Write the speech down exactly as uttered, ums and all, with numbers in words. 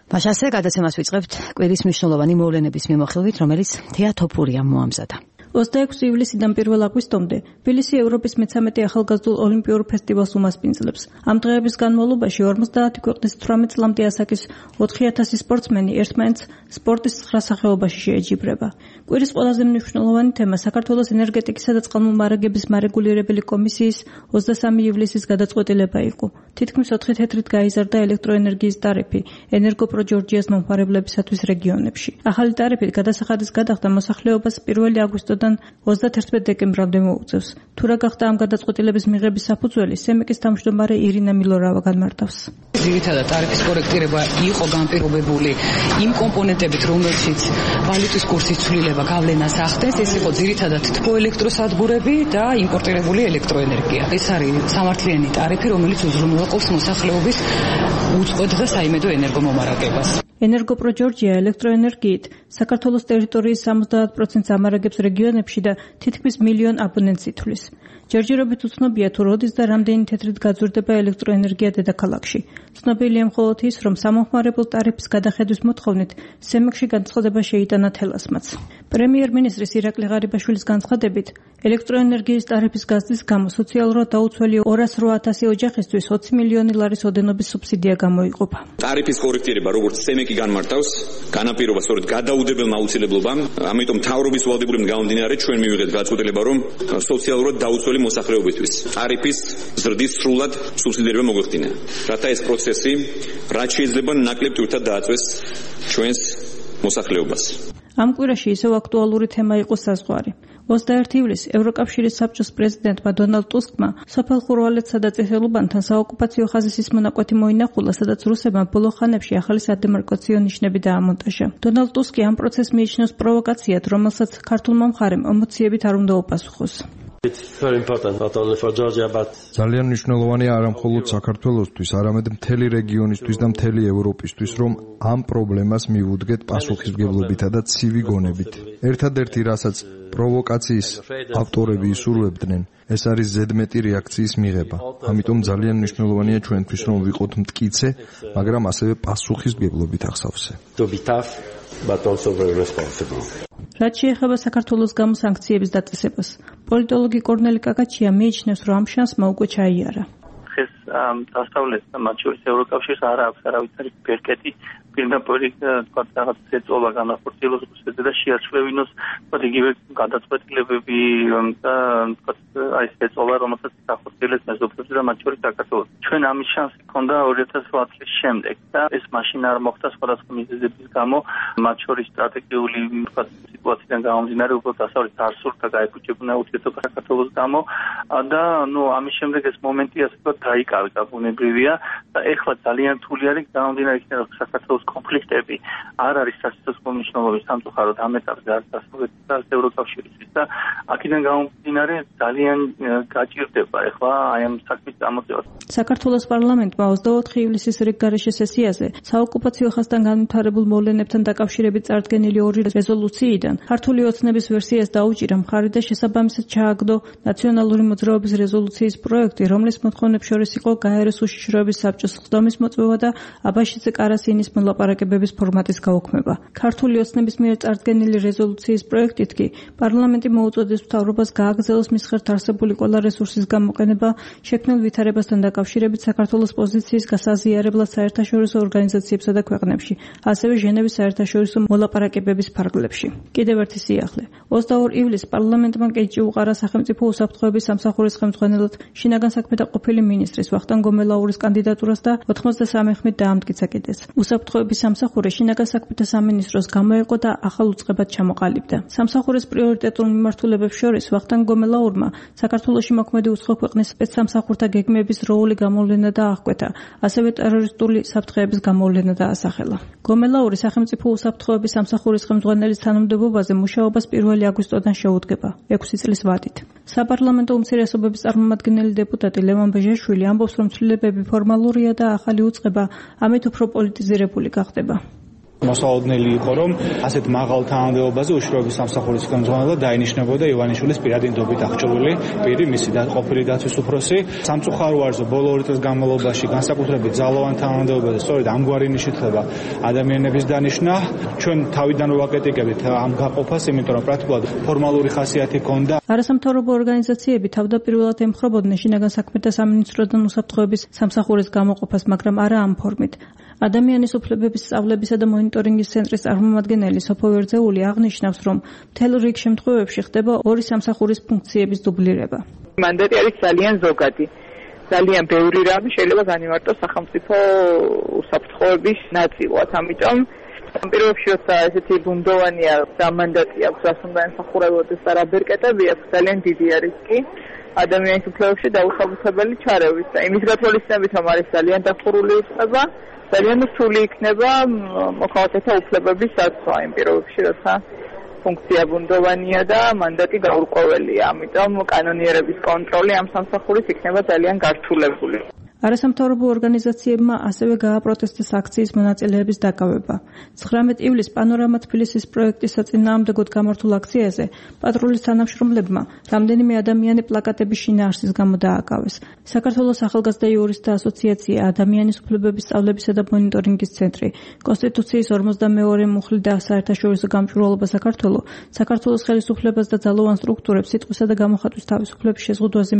Მაშასე გადაცემას ვიწყებთ კვირის მნიშვნელოვანი მოვლენების მიმოხილვით, რომელიც თეა თოფურიამ მოამზადა. ოცდაექვსი ივლისიდან პირველ აგვისტომდე თბილისი ევროპის მეცამეტე ახალგაზრდულ ოლიმპიურ ფესტივალს უმასპინძლებს. ამ დღეების განმავლობაში ორმოცდაათი ქვეყნის თვრამეტ წლამდე ასაკის ოთხი ათასი სპორტსმენი ერთმანეთს სპორტის ცხრა სახეობაში შეეჯიბრება. კვირის ყველაზე მნიშვნელოვანი თემა საქართველოს ენერგეტიკისა და წყალმომარაგების მარეგულირებელი კომისიის ოცდასამი ივლისის გადაწყვეტილება იყო. თითქმის ოთხი თეთრით გაიზარდა ელექტროენერგიის ტარიფი ენერგოპრო ჯორჯიას მომხმარებლებისათვის რეგიონებში. ახალი ტარიფით გადასახადის გადახდა მოსახლეობას პირველი აგვისტოდან ოცდათერთმეტ დეკემბრამდე მოუწევს. თუ რა გახდა ამ გადაწყვეტილების მიღების საფუძველი, სემეკის თავმჯდომარე ირინა მილორავა განმარტავს. ძირითადად ტარიფის კორექტირება იყო განპირობებული იმ კომპონენტებით, რომელშიც ვალუტის კურსის ცვლილება გავლენას ახდენს. ეს იყო ძირითადად თბოელექტროსადგურები და იმპორტირებული ელექტროენერგია. ეს არის სამართლიანი ტარიფი, რომელიც უზრუნველყოფს მოსახლეობის უწყვეტ და საიმედო ენერგომომარაგებას. ენერგოპრო ჯორჯია ელექტროენერგიით საქართველოს ტერიტორიის სამოცდაათ პროცენტს ამარაგებს რეგიონებში და თითქმის მილიონ აბონენტს ითვლის. ჯერჯერობით უცნობია თუ როდის და რამდენი თეთრით გაძვირდება ელექტროენერგია დედაქალაქში. ცნობილია მხოლოდ ის, რომ სამომხმარებლო ტარიფის გადახედვის მოთხოვნით სემეკში განცხადება შეიტანა თელასმაც. პრემიერ-მინისტრის ირაკლი ღარიბაშვილის განცხადებით, ელექტროენერგიის ტარიფის გაზრდის გამო სოციალურად დაუცველი ორას რვა ათასი ოჯახისთვის ოცი მილიონი ლარის ოდენობის სუბსიდია გამოიყოფა. ტარიფის კორექტირება, როგორც სემეკი განმარტავს, განაპირობა სწორედ გადაუდებელმა აუცილებლობამ, ამიტომ მთავრობის ვალდებულებიდან გამომდინარე ჩვენ მივიღეთ გადაწყვეტილება, რომ სოციალურად დაუცველი მოსახლეობისთვის ტარიფის ზრდის სრულად სუბსიდირება მოგვეხდინა. რათა ეს პროცესი რაც შეიძლება ნაკლებ თურთად დააწვეს ჩვენს მოსახლეობას. ამ კვირაში ისევ აქტუალური თემა იყო საზღვარი. ოცდაერთი ივლისს ევროკავშირის საბჭოს პრეზიდენტმა დონალდ ტუსკმა სოფელ ხურვალეთსა და წითელუბანთან საოკუპაციო ხაზის მონაკვეთი მოინახულა, სადაც რუსებმა ბოლო ხანებში ახალი სადემარკაციო ნიშნები დაამონტაჟა. დონალდ ტუსკი ამ პროცესს მიიჩნევს პროვოკაციად, რომელსაც ქართულმა მხარემ ემოციებით არ უნდა უპასუხოს. ძალიან მნიშვნელოვანია არა მხოლოდ საქართველოსთვის, არამედ მთელი რეგიონისთვის და მთელი ევროპისთვის, რომ ამ პრობლემას მივუდგეთ პასუხისმგებლობითა და ცივი გონებით. ერთადერთი, რასაც პროვოკაციის ავტორები ისურვებდნენ, ეს არის ზედმეტი რეაქციის მიღება. ამიტომ ძალიან მნიშვნელოვანია ჩვენთვის, რომ ვიყოთ მტკიცე, მაგრამ ასევე პასუხისმგებლობით ახსავსე. რაც შეეხება საქართველოს გამო სანქციების დაწესებას, პოლიტოლოგი კორნელი კაკაჩია მიიჩნევს, რომ ამ შანსმა უკვე ჩაიარა. დღეს დასავლეთ და მათ შორის ევროკავშირს არ აქვს არავითარი ბერკეტი პირდაპირ თქვა რაღაც ეწოლა განახორციელოს რუსეთზე და შეარჩევინოს იგივე გადაწყვეტილებები და თქვა აი ეს ეწოლა, რომელსაც ახორციელებს მეზობლებზე და მათ შორის საქართველოს. ჩვენ ამის შანსი ჰქონდა ორი ათას რვა წლის შემდეგ და ეს მაშინ არ მოხდა სხვადასხვა მიზეზების გამო, მათ შორის სტრატეგიული თქვა სიტუაციიდან გამომდინარე, უფრო დასავლეთ არ სურდა გაეკუჭებინა ურთიერთობა საქართველოს გამო და ნუ ამის შემდეგ ეს მომენტი ასე ვთქვათ დაიკავდა, ბუნებრივია და ეხლა ძალიან რთული არის გამომდინარე იქიდან, რომ საქართველოს კონფლიქტები არ არის სასიცოცხლო მნიშვნელობის სამწუხაროდ ამ ეტაპზე არც დასავლეთის და ევროკავშირისთვის და აქედან გამომდინარე ძალიან გაჭირდება ეხლა აი ამ საქმის წამოწევა. საქართველოს პარლამენტმა ოცდაოთხი ივლისის რეგგარეშე სესიაზე საოკუპაციო ხაზთან განვითარებულ მოვლენებთან დაკავშირებით წარდგენილი ორი რეზოლუციიდან ქართული ოცნების ვერსიას დაუჭირა მხარი და შესაბამისად ჩააგდო ნაციონალური მოძრაობის რეზოლუციის პროექტი, რომლის მოთხოვნებს შორის იყო გაეროს უშიშროების საბჭოს ხდომის მოწვევა და აბაშიძე კარასინის მოლაპარაკებების ფორმატის გაუქმება. ქართული ოცნების მიერ წარდგენილი რეზოლუციის პროექტით კი პარლამენტი მოუწოდეს მთავრობას გააგრძელოს მის ხერთ არსებული ყველა რესურსის გამოყენება შექმნილ ვითარებასთან დაკავშირებით საქართველოს პოზიციის გასაზიარებლად საერთაშორისო ორგანიზაციებსა და ქვეყნებში, ასევე ჟენევის საერთაშორისო მოლაპარაკებების ფარგლებში. კიდევ ერთი სიახლე. ოცდაორი ივლისს პარლამენტმა კეჭი უყარა სახელმწიფო უსაფრთხოების სამსახურის ხელმძღვანელად შინაგან საქმეთა ყოფილი მინისტრის ვახტანგ გომელაურის კანდიდატურას და ოთხმოცდასამი ხმით დაამტკიცა კიდეც. უსაფრთხოების სამსახური შინაგან საქმეთა სამინისტროს გამოეყო და ახალ უწყებად ჩამოყალიბდა. სამსახურის პრიორიტეტულ მიმართულებებს შორის ვახტანგ გომელაურმა საქართველოში მოქმედი უცხო ქვეყნის სპეცსამსახურთა გეგმების როული გამოვლენა და აღკვეთა, ასევე ტერორისტული საფრთხეების გამოვლენა დაასახელა. გომელაური სახელმწიფო უსაფრთხოების სამსახურის ხელმძღვანელის თანამდებობაზე მუშაობას პირველი აგვისტოდან შეუდგება, ექვსი წლის ვადით. საპარლამენტო უმცირესობების წარმომადგენელი დეპუტატი ლევან ბეჟაშვილი ამბობს, რომ ცვლილებები ფორმალურია და ახალი უწყება ამით უფრო პოლიტიზირებული გახდება. მოსალოდნელი იყო, რომ ასეთ მაღალ თანამდებობაზე უშუალოდ სამსახურის ხელმძღვანელად დაინიშნებოდა ივანიშვილის პირადი ნდობით აღჭურვილი პირი, მისი ყოფილი დაცვის უფროსი. სამწუხაროა, ბოლო ორი წლის განმავლობაში განსაკუთრებით ძალოვან თანამდებობაზე სწორედ ამგვარი ნიშნით ხდება ადამიანების დანიშვნა. ჩვენ თავიდან ვაკრიტიკებთ ამ გაყოფას, იმიტომ რომ პრაქტიკულად ფორმალური ხასიათი ჰქონდა. არასამთავრობო ორგანიზაციები თავდაპირველად ემხრობოდნენ შინაგან საქმეთა სამინისტროდან უსაფრთხოების სამსახურის გამოყოფას, მაგრამ არა ამ ფორმით. ადამიანის უფლებების სწავლებისა და მონიტორინგის ცენტრის წარმომადგენელი სოფო ვერძეული აღნიშნავს, რომ მთელ რიგ შემთხვევებში ხდება ორი სამსახურის ფუნქციების დუბლირება. მანდატი არის ძალიან ზოგადი. ძალიან ბევრი რამ შეიძლება განიმარტოს სახელმწიფო უსაფრთხოების ნაწილად. ამიტომ ამ პირობებში როცა ესეთი ბუნდოვანია და მანდატი აქვს, რაც უნდა ემსახურებოდეს და რა ბერკეტები აქვს, ძალიან დიდი რისკი ადამიანის უფლებებში დაუხალისებელი ჩარევის და იმის გათვალისწინებით, რომ არის ძალიან დახურული უწყება, ძალიან რთული იქნება მოქალაქეთა უფლებების დაცვა იმ პირობებში, როცა ფუნქცია ბუნდოვანია და მანდატი გაურკვეველია. ამიტომ კანონიერების კონტროლი ამ სამსახურის იქნება ძალიან გართულებული. არასამთავრობო ორგანიზაციებმა ასევე გააპროტესტეს აქციის მონაწილეების დაკავება. ცხრამეტ ივლისს პანორამა თბილისის პროექტის საწინააღმდეგოდ გამართულ აქციაზე პატრულის თანამშრომლებმა რამდენიმე ადამიანი პლაკატების შინაარსის გამო დააკავეს. საქართველოს ახალგაზრდა იურისტთა ასოციაცია, ადამიანის უფლებების სწავლებისა და მონიტორინგის ცენტრი, კონსტიტუციის ორმოცდამეორე მუხლი და საერთაშორისო გამჭვირვალობა საქართველოს, საქართველოს ხელისუფლებას და ძალოვან სტრუქტურებს სიტყვისა და გამოხატვის თავისუფლების შეზღუდვაზე